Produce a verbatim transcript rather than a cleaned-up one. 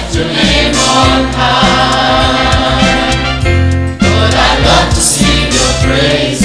your name on high. Lord, I love to sing your praise.